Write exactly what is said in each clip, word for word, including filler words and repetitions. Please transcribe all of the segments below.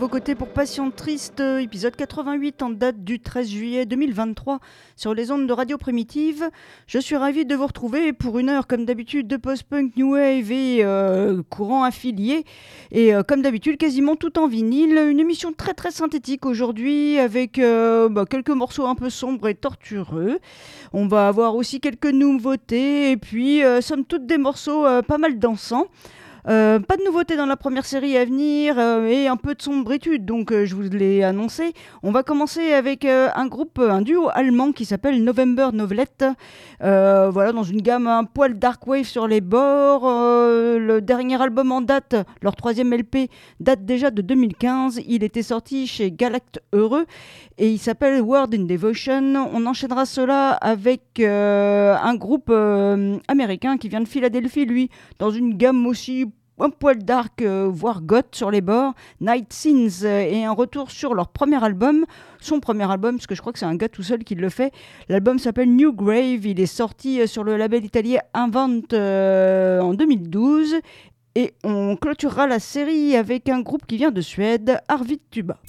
côtés pour Passion Triste, épisode quatre-vingt-huit en date du treize juillet deux mille vingt-trois sur les ondes de Radio Primitive. Je suis ravie de vous retrouver pour une heure comme d'habitude de post-punk, new wave et euh, courant affilié. Et euh, comme d'habitude quasiment tout en vinyle. Une émission très très synthétique aujourd'hui avec euh, bah, quelques morceaux un peu sombres et tortureux. On va avoir aussi quelques nouveautés et puis euh, somme toute des morceaux euh, pas mal dansants. Euh, pas de nouveautés dans la première série à venir euh, et un peu de sombritude, donc euh, je vous l'ai annoncé. On va commencer avec euh, un groupe, un duo allemand qui s'appelle November Novelette. Euh, voilà, dans une gamme un poil dark wave sur les bords. Euh, le dernier album en date, leur troisième L P, date déjà de deux mille quinze. Il était sorti chez Galact Heureux et il s'appelle Word in Devotion. On enchaînera cela avec euh, un groupe euh, américain qui vient de Philadelphie, lui, dans une gamme aussi un poil dark, euh, voire goth sur les bords, Night Scenes, euh, et un retour sur leur premier album, son premier album, parce que je crois que c'est un gars tout seul qui le fait. L'album s'appelle New Grave, il est sorti euh, sur le label italien Invent euh, en deux mille douze, et on clôturera la série avec un groupe qui vient de Suède, Arvid Tuba.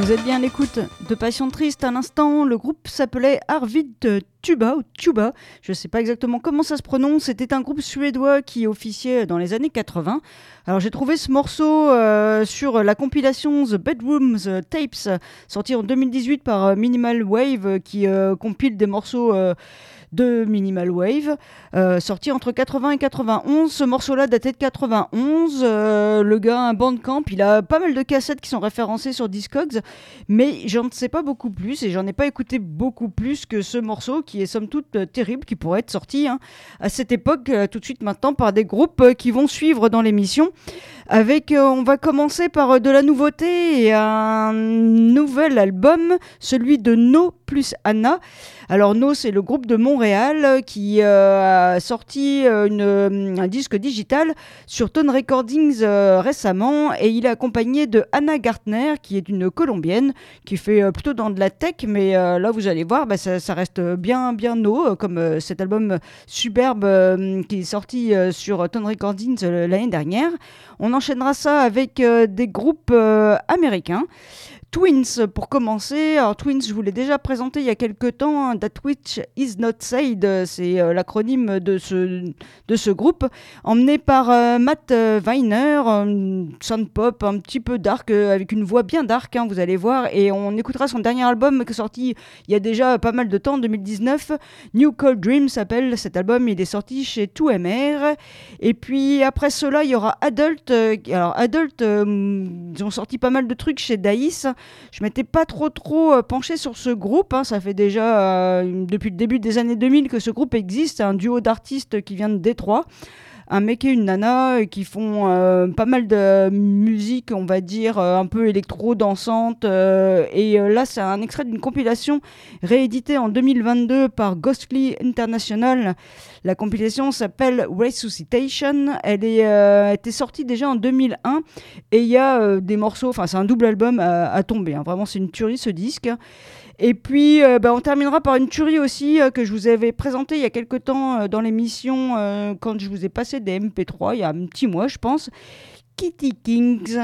Vous êtes bien à l'écoute de Passion Triste à l'instant. Le groupe s'appelait Arvid Tuba ou Tuba. Je ne sais pas exactement comment ça se prononce. C'était un groupe suédois qui officiait dans les années quatre-vingts. Alors j'ai trouvé ce morceau euh, sur la compilation The Bedrooms Tapes, sortie en deux mille dix-huit par Minimal Wave, qui euh, compile des morceaux euh, de Minimal Wave, euh, sorti entre quatre-vingts et quatre-vingt-onze. Ce morceau-là datait de quatre-vingt-onze. Euh, le gars a un Bandcamp, il a pas mal de cassettes qui sont référencées sur Discogs, mais j'en sais pas beaucoup plus et j'en ai pas écouté beaucoup plus que ce morceau qui est somme toute euh, terrible, qui pourrait être sorti hein, à cette époque, euh, tout de suite maintenant, par des groupes euh, qui vont suivre dans l'émission. Avec, euh, on va commencer par euh, de la nouveauté et un nouvel album, celui de No plus Anna. Alors No, c'est le groupe de Montréal qui euh, a sorti euh, une, un disque digital sur Tone Recordings euh, récemment, et il est accompagné de Anna Gartner, qui est une Colombienne qui fait euh, plutôt dans de la tech, mais euh, là vous allez voir, bah, ça, ça reste bien bien No, euh, comme euh, cet album superbe euh, qui est sorti euh, sur Tone Recordings euh, l'année dernière. On enchaînera ça avec euh, des groupes euh, américains. Twins, pour commencer. Alors, Twins, je vous l'ai déjà présenté il y a quelques temps. Hein, That Which Is Not Said, c'est euh, l'acronyme de ce, de ce groupe, emmené par euh, Matt euh, Weiner, euh, sound pop, un petit peu dark, euh, avec une voix bien dark, hein, vous allez voir. Et on écoutera son dernier album qui est sorti il y a déjà pas mal de temps, en deux mille dix-neuf. New Cold Dream s'appelle cet album, il est sorti chez deux M R. Et puis après cela, il y aura Adult. Euh, alors, Adult, euh, ils ont sorti pas mal de trucs chez Daïs. Je m'étais pas trop trop euh, penchée sur ce groupe, hein. Ça fait déjà euh, depuis le début des années deux mille que ce groupe existe. C'est un duo d'artistes qui vient de Détroit, un mec et une nana qui font euh, pas mal de musique, on va dire, euh, un peu électro-dansante. Euh, et euh, là, c'est un extrait d'une compilation rééditée en deux mille vingt-deux par Ghostly International. La compilation s'appelle Resuscitation. Elle est, euh, était sortie déjà en deux mille un et il y a euh, des morceaux, enfin c'est un double album à, à tomber. Hein. Vraiment, c'est une tuerie ce disque. Et puis, euh, bah, on terminera par une tuerie aussi euh, que je vous avais présentée il y a quelques temps euh, dans l'émission euh, quand je vous ai passé des M P trois, il y a un petit mois, je pense. Kitty Kings.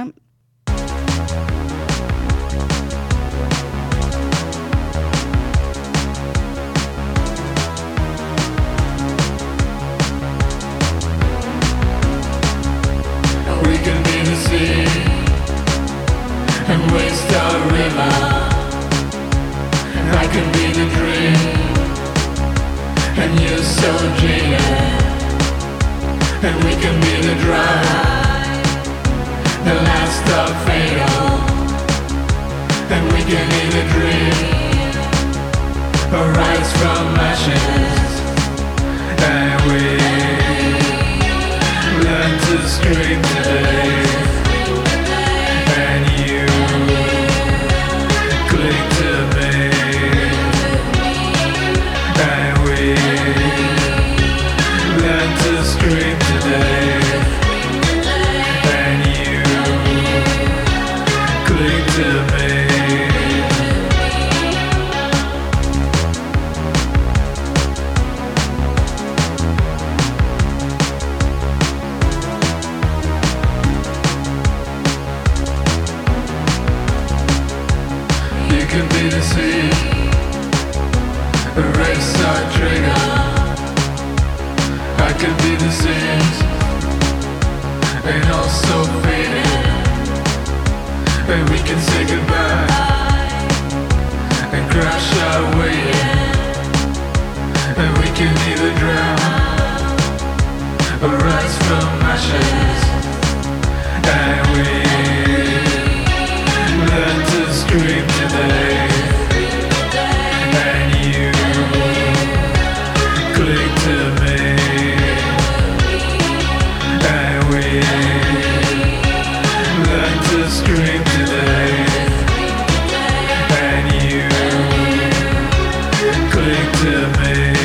We can be the sea and waste our river. I can be the dream, and you're so jaded. And we can be the drive, the last of fatal. And we can either dream or rise from ashes. And we learn to scream today. And you cling to me. Learn to scream today, and you cling to me. You can be the sea, erase our trigger. I can be the sins and also faded. And we can say goodbye and crash our way in. And we can either drown or rise from ashes. And we learn to scream today. And you cling to me. Learn to scream today, and you cling to me.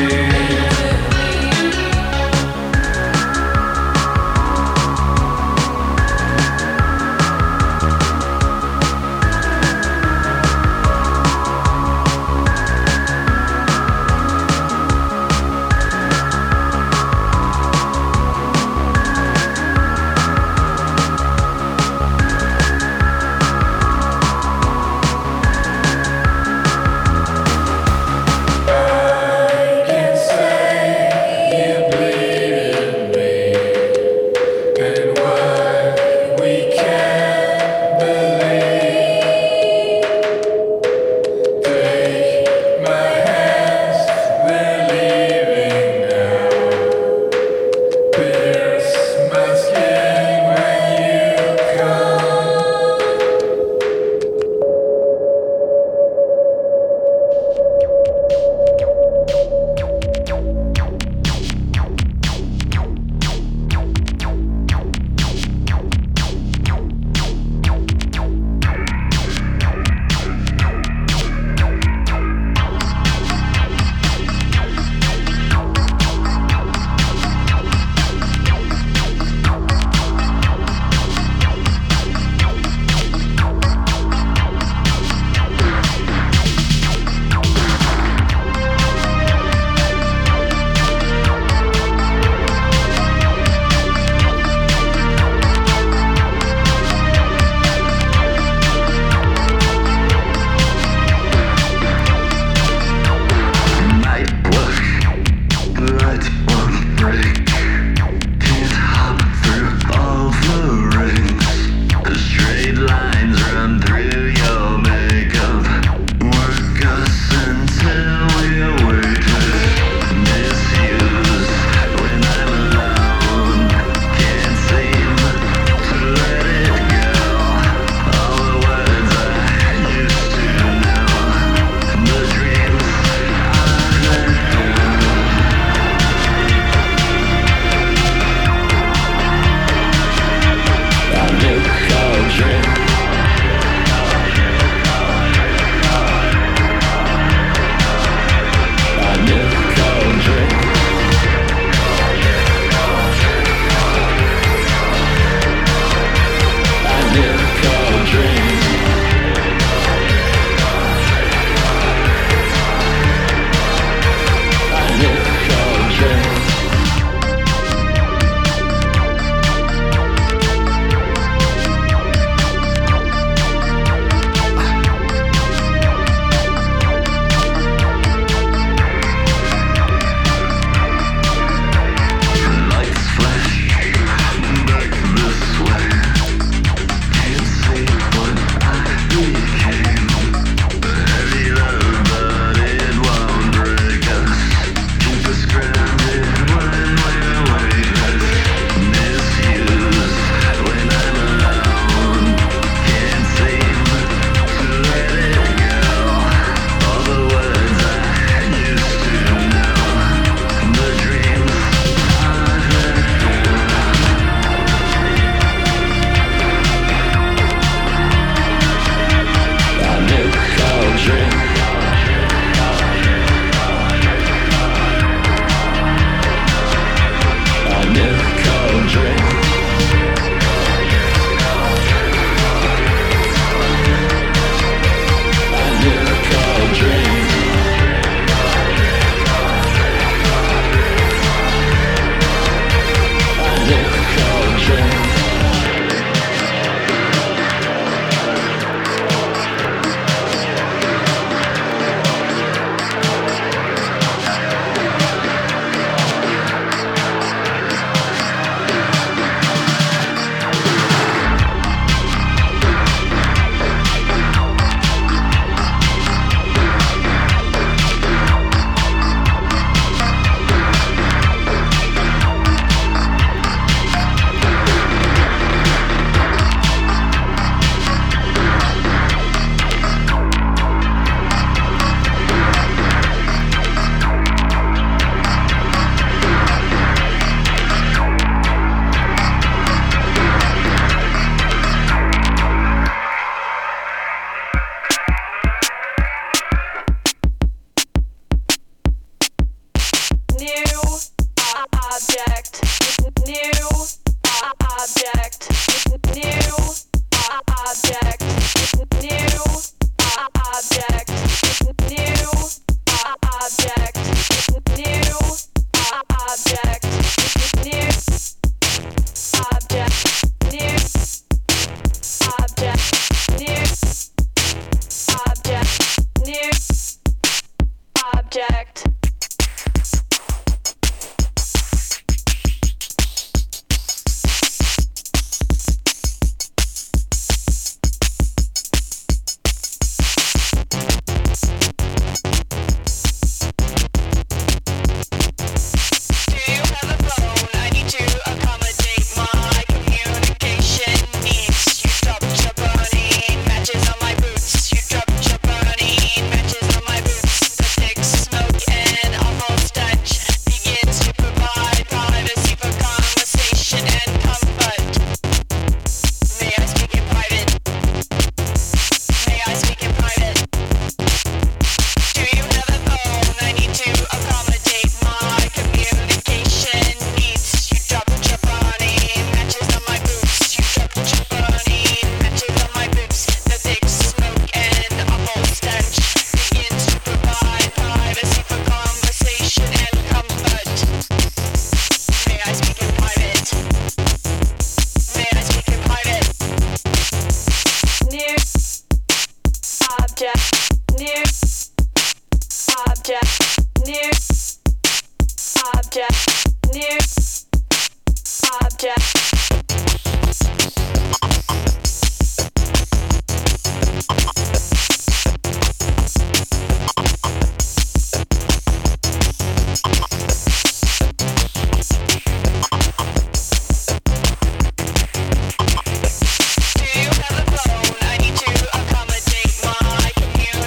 Do you have a phone? I need to accommodate my commute.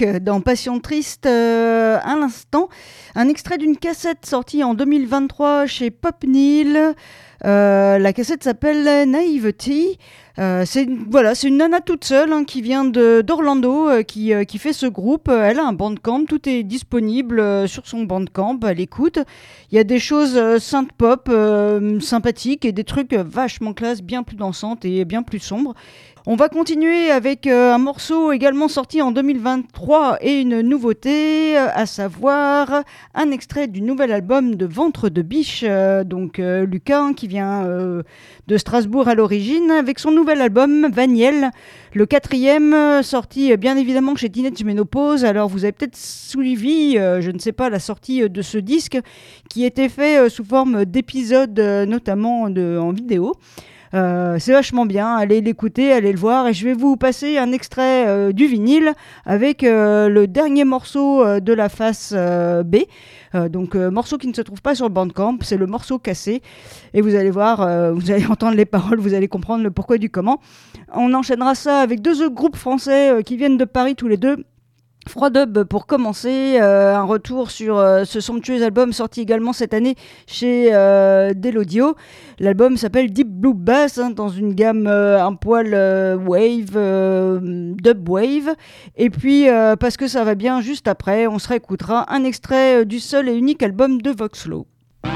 Punk dans Passion Triste euh, à l'instant. Un extrait d'une cassette sortie en deux mille vingt-trois chez Pop Neal. Euh, la cassette s'appelle Naivety. Euh, c'est, voilà, c'est une nana toute seule hein, qui vient de, d'Orlando, euh, qui, euh, qui fait ce groupe. Elle a un bandcamp, tout est disponible euh, sur son bandcamp, elle écoute. Il y a des choses euh, synth-pop euh, sympathiques et des trucs vachement classe, bien plus dansantes et bien plus sombres. On va continuer avec euh, un morceau également sorti en deux mille vingt-trois et une nouveauté, euh, à savoir un extrait du nouvel album de Ventre de Biche, euh, donc euh, Lucas hein, qui vient euh, de Strasbourg à l'origine, avec son nouvel album Vaniel, le quatrième euh, sorti euh, bien évidemment chez Teenage Menopause. Alors vous avez peut-être suivi, euh, je ne sais pas, la sortie euh, de ce disque qui était fait euh, sous forme d'épisodes, euh, notamment de, en vidéo. Euh, c'est vachement bien, allez l'écouter, allez le voir et je vais vous passer un extrait euh, du vinyle avec euh, le dernier morceau euh, de la face euh, B, euh, donc euh, morceau qui ne se trouve pas sur le Bandcamp, c'est le morceau cassé et vous allez voir, euh, vous allez entendre les paroles, vous allez comprendre le pourquoi du comment. On enchaînera ça avec deux autres groupes français euh, qui viennent de Paris tous les deux. Froidub pour commencer, euh, un retour sur euh, ce somptueux album sorti également cette année chez euh, Delodio. L'album s'appelle Deep Blue Bass, hein, dans une gamme euh, un poil euh, wave, euh, dub wave. Et puis, euh, parce que ça va bien, juste après, on se réécoutera un extrait euh, du seul et unique album de Voxlow.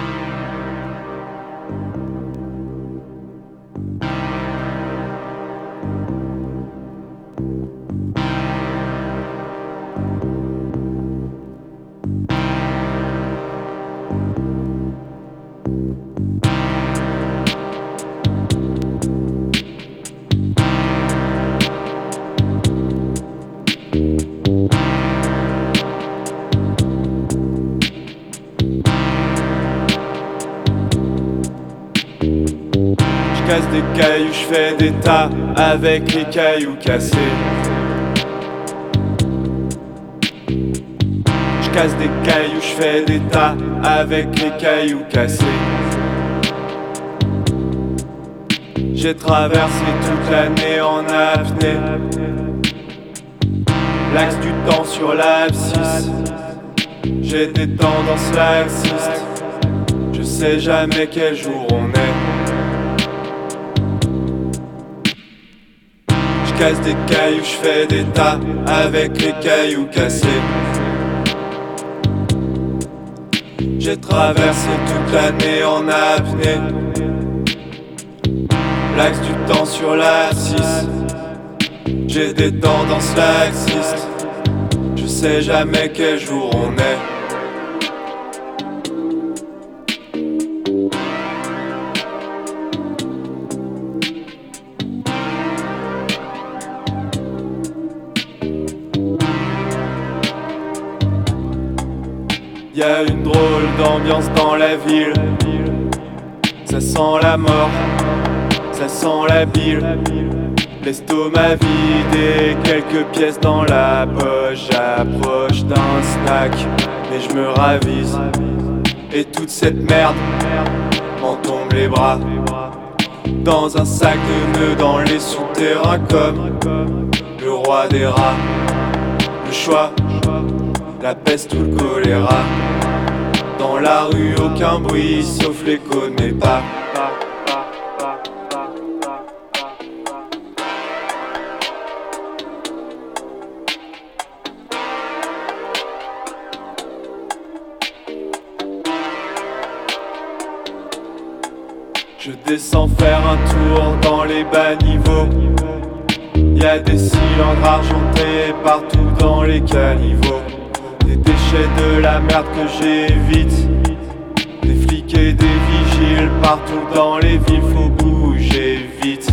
Je casse des cailloux, je fais des tas avec les cailloux cassés. Je casse des cailloux, je fais des tas avec les cailloux cassés. J'ai traversé toute l'année en apnée, l'axe du temps sur l'abscisse. J'ai des tendances laxistes, je sais jamais quel jour on est. Je casse des cailloux, je fais des tas avec les cailloux cassés. J'ai traversé toute l'année en apnée, l'axe du temps sur l'abscisse. J'ai des tendances laxistes, je sais jamais quel jour on est. Y'a une drôle d'ambiance dans la ville, ça sent la mort, ça sent la bile. L'estomac vide et quelques pièces dans la poche. J'approche d'un snack, mais je me ravise. Et toute cette merde m'en tombe les bras. Dans un sac de nœuds dans les souterrains comme le roi des rats. Le choix, la peste ou le choléra. Dans la rue aucun bruit sauf l'écho de mes pas. Je descends faire un tour dans les bas niveaux. Y'a des cylindres argentés partout dans les caniveaux. Des déchets de la merde que j'évite. Des flics et des vigiles partout dans les villes, faut bouger vite.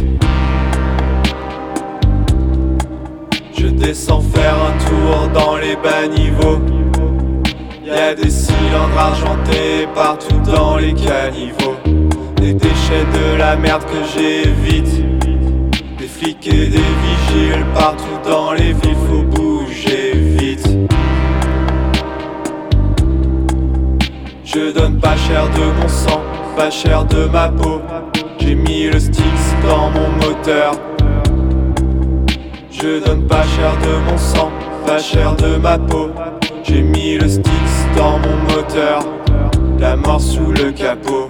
Je descends faire un tour dans les bas niveaux. Y'a des cylindres argentés partout dans les caniveaux. Des déchets de la merde que j'évite. Des flics et des vigiles partout dans les villes, faut bouger vite. Je donne pas cher de mon sang, pas cher de ma peau. J'ai mis le Styx dans mon moteur. Je donne pas cher de mon sang, pas cher de ma peau. J'ai mis le Styx dans mon moteur, la mort sous le capot.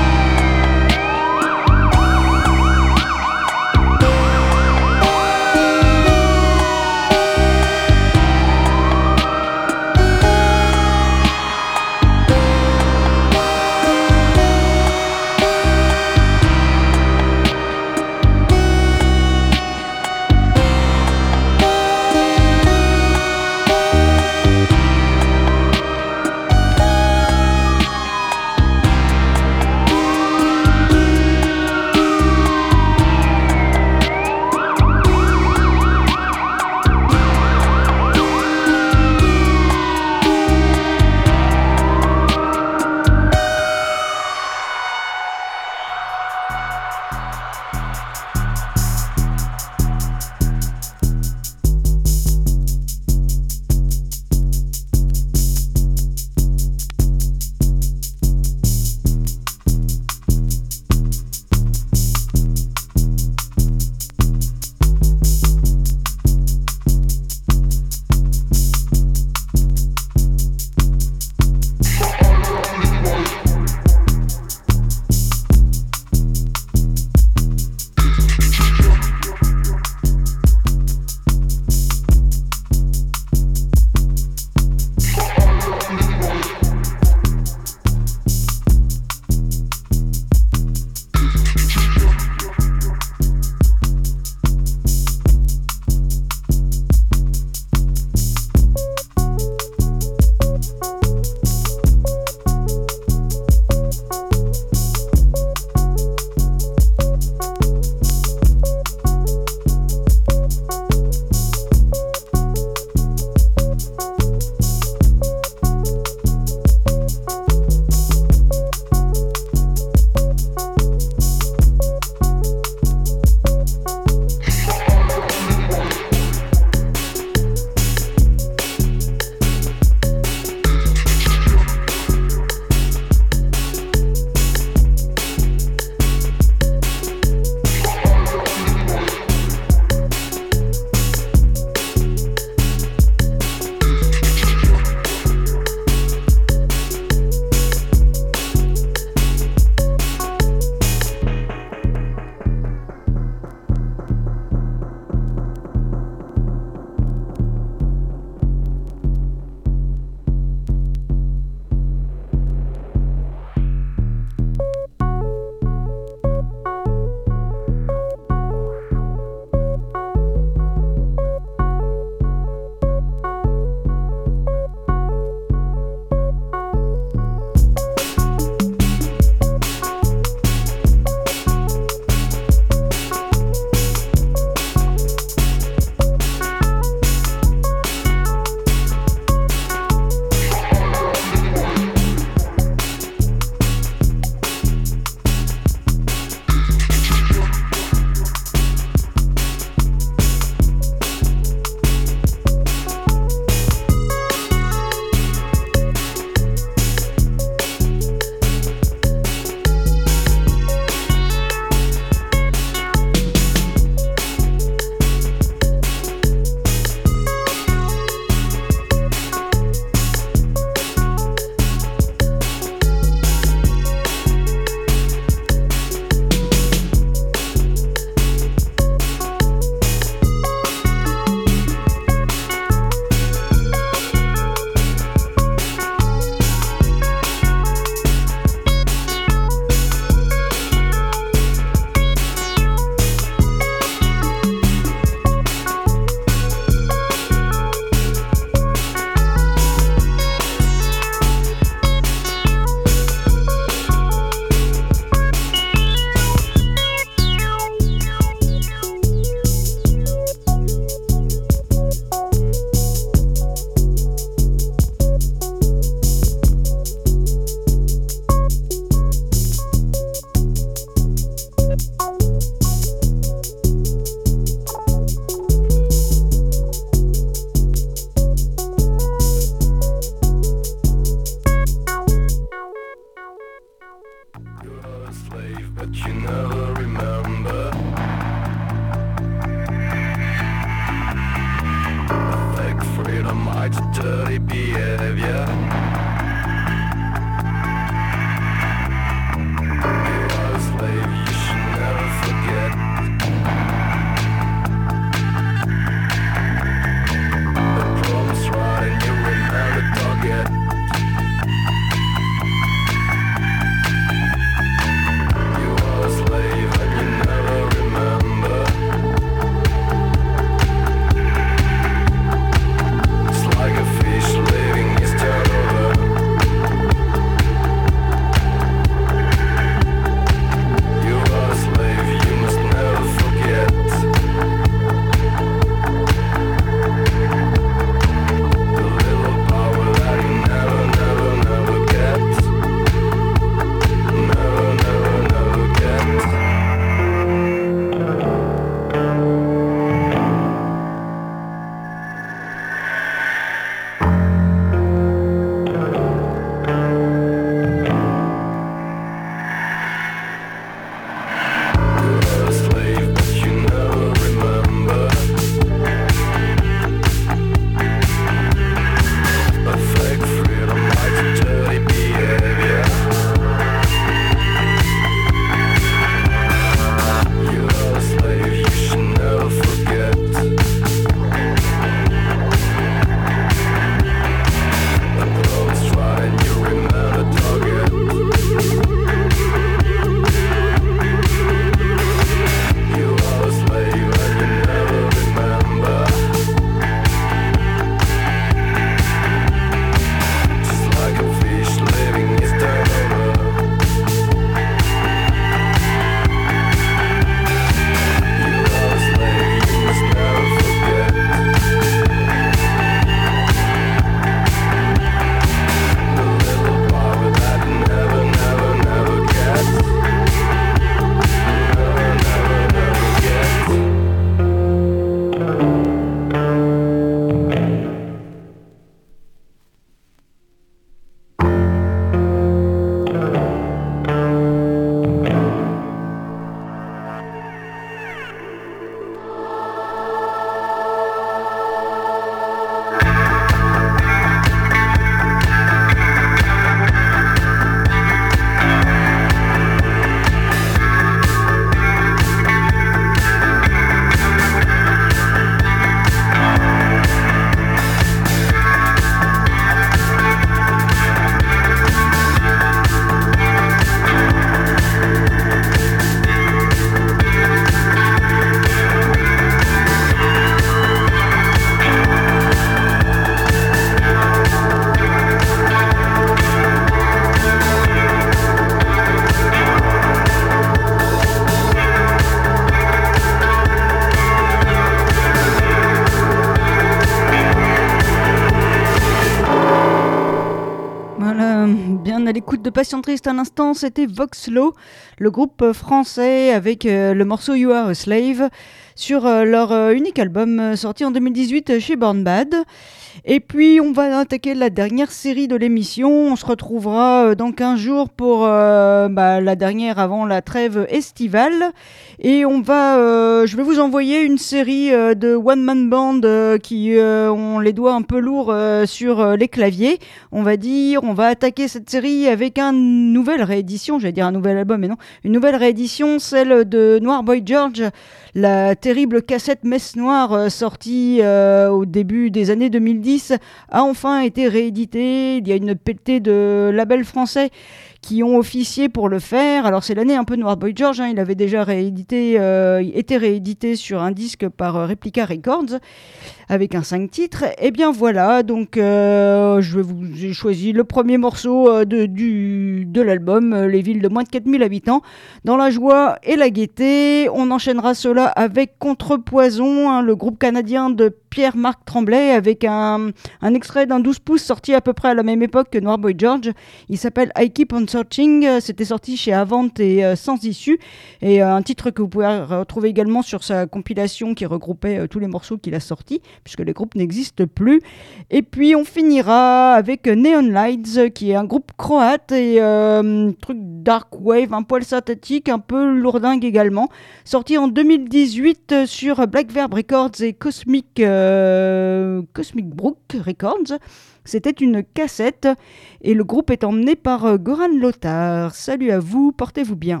euh, bien à l'écoute de Patient Triste à l'instant, c'était Voxlo, le groupe français avec euh, le morceau You Are a Slave sur euh, leur euh, unique album euh, sorti en deux mille dix-huit chez Born Bad. Et puis on va attaquer la dernière série de l'émission. On se retrouvera euh, dans quinze jours pour euh, bah, la dernière avant la trêve estivale. Et on va, euh, je vais vous envoyer une série euh, de one-man band euh, qui euh, ont les doigts un peu lourds euh, sur euh, les claviers. On va dire, on va attaquer cette série avec une nouvelle réédition, j'allais dire un nouvel album, mais non, une nouvelle réédition, celle de Noir Boy George, la terrible cassette Messe Noire euh, sortie euh, au début des années deux mille dix a enfin été rééditée. Il y a une pelletée de labels français qui ont officié pour le faire. Alors c'est l'année un peu Noir Boy George, hein, il avait déjà réédité, euh, été réédité sur un disque par euh, Replica Records avec un cinq titres. Et bien voilà, donc euh, je vais vous, j'ai choisi le premier morceau euh, de, du, de l'album, euh, Les villes de moins de quatre mille habitants, dans la joie et la gaieté. On enchaînera cela avec Contrepoison, hein, le groupe canadien de Pierre-Marc Tremblay, avec un, un extrait d'un douze pouces sorti à peu près à la même époque que Noir Boy George. Il s'appelle I Keep on Searching, c'était sorti chez Avant et euh, Sans Issue, et euh, un titre que vous pouvez retrouver également sur sa compilation qui regroupait euh, tous les morceaux qu'il a sortis, puisque les groupes n'existent plus. Et puis on finira avec Neon Lights, qui est un groupe croate et euh, truc dark wave, un poil synthétique, un peu lourdingue également, sorti en deux mille dix-huit sur Black Verb Records et Cosmic, euh, Cosmic Brook Records. C'était une cassette et le groupe est emmené par euh, Goran Lothar. Salut à vous, portez-vous bien.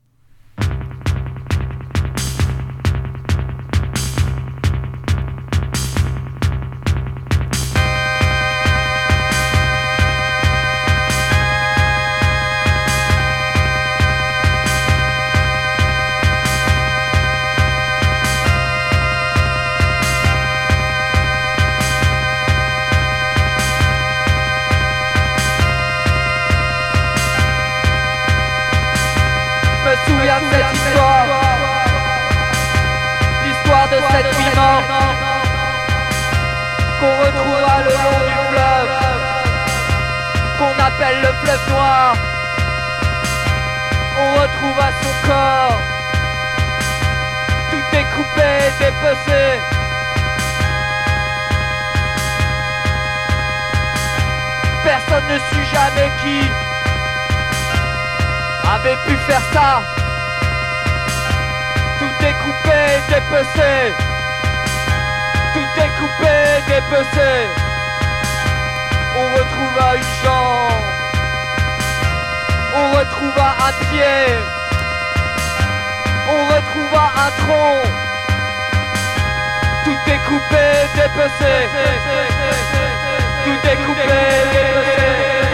De cette nuit morte qu'on retrouvera le long du fleuve qu'on appelle le fleuve noir. On retrouva son corps tout découpé, dépecé. Personne ne sut jamais qui avait pu faire ça. Tout est coupé, dépecé. Tout est coupé, dépecé. On retrouva une jambe. On retrouva un pied. On retrouva un tronc. Tout est coupé, dépecé. Tout est coupé, dépecé.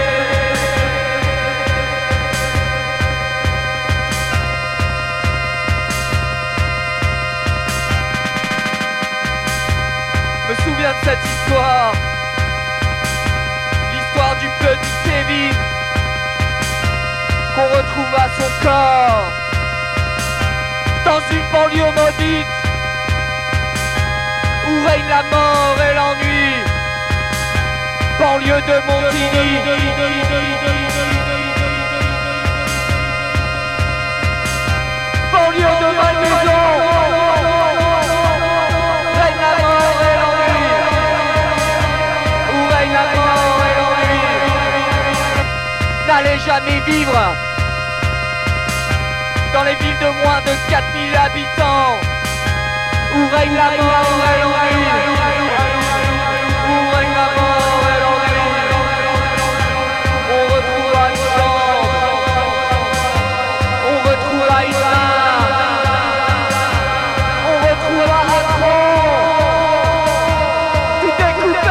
Je me souviens de cette histoire, l'histoire du petit Kevin, qu'on retrouva son corps dans une banlieue maudite où règne la mort et l'ennui, banlieue de Montigny. Banlieue de Malmaison, règne la mort et l'ennui, où règne la mort et l'ennui. N'allez jamais vivre dans les villes de moins de quatre mille habitants, où règne la mort et l'ennui, où règne la mort et l'ennui. On retrouvera une chambre, on retrouvera une main, on retrouvera un tronc. Tout est coupé,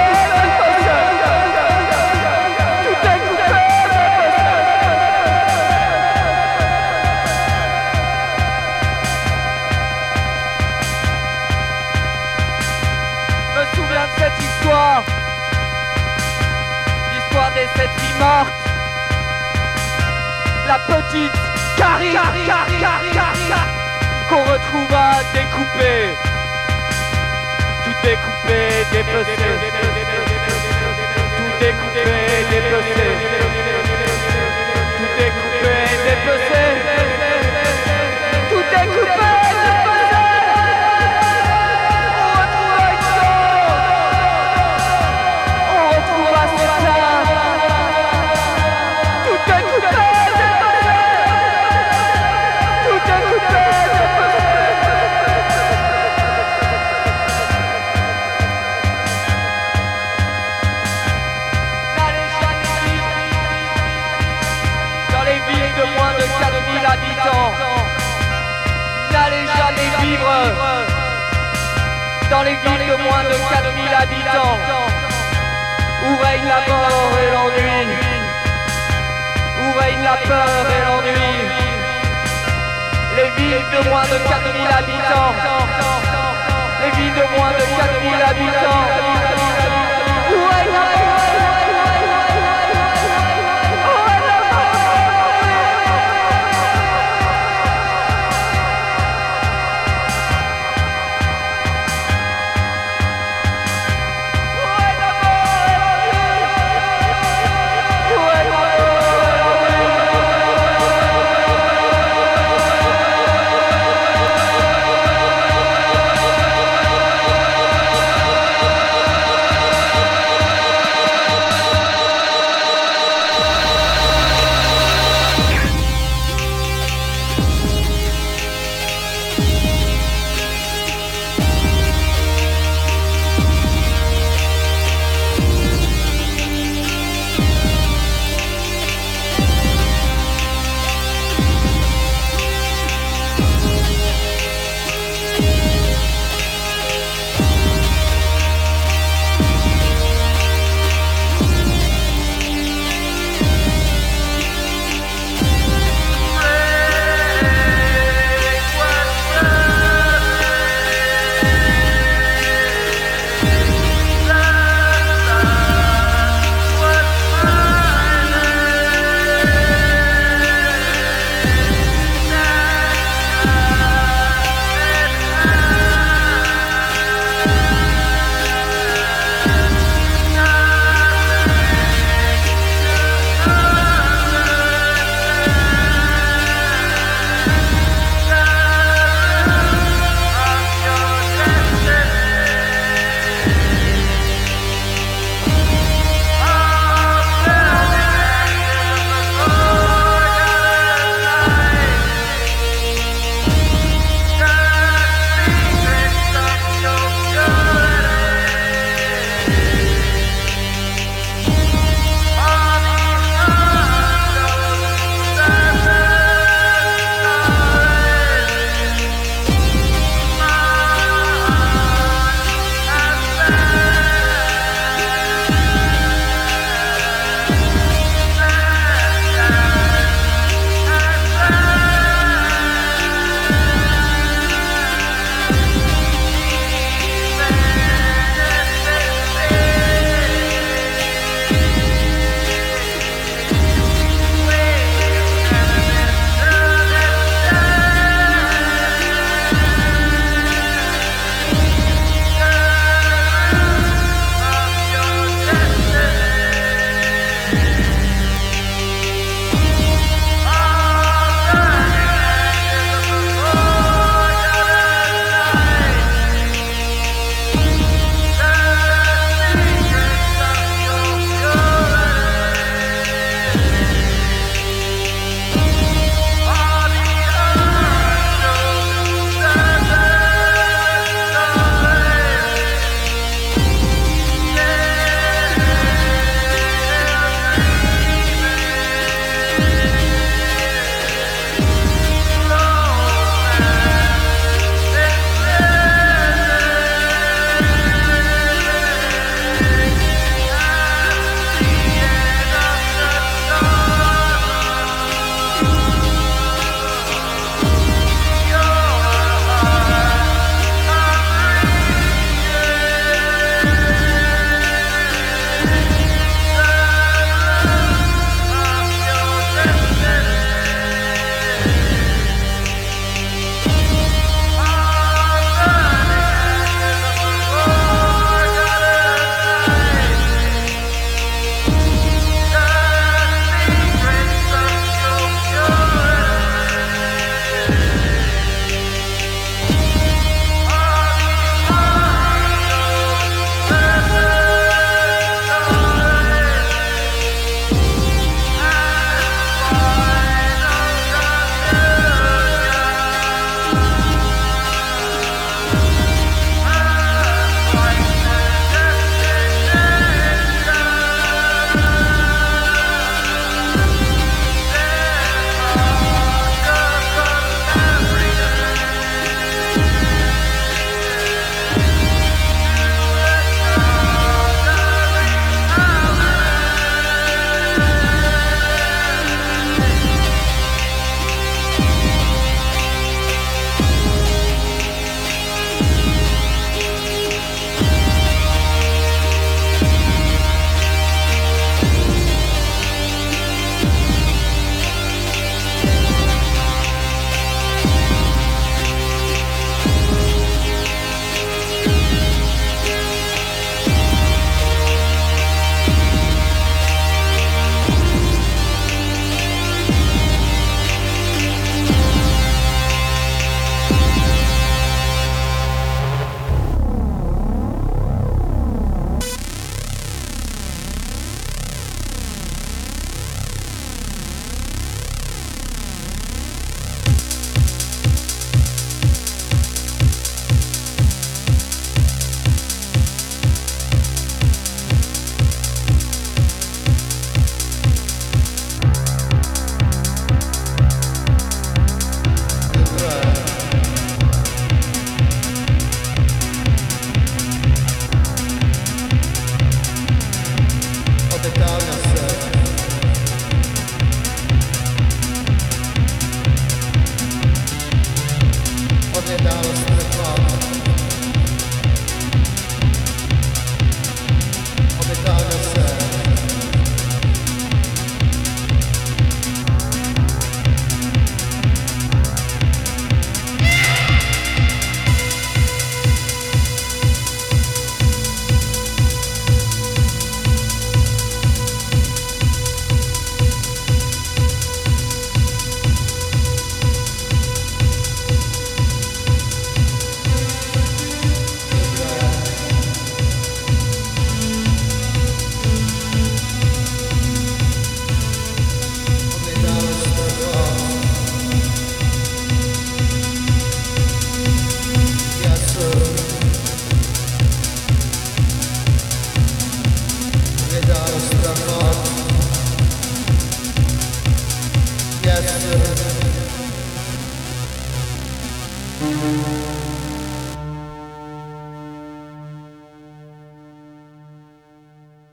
tout est coupé. Je me souviens de cette histoire, l'histoire des sept filles mortes. La petite Carrie, qu'on retrouva découpée. Tout est coupé, dépecé. Tout Tout est coupé, dépecé. Tout est coupé, dépecé. Tout est coupé, dépecé. On retrouve un son. On retrouve un certain. Tout est coupé, dépecé. Tout est coupé, dépecé. De moins de quatre mille habitants. N'allez jamais vivre dans les villes de moins de quatre mille habitants où règne la mort et l'ennui, où règne la peur et l'ennui. Les villes de moins de quatre mille habitants, les villes de moins de quatre mille habitants où règne la mort.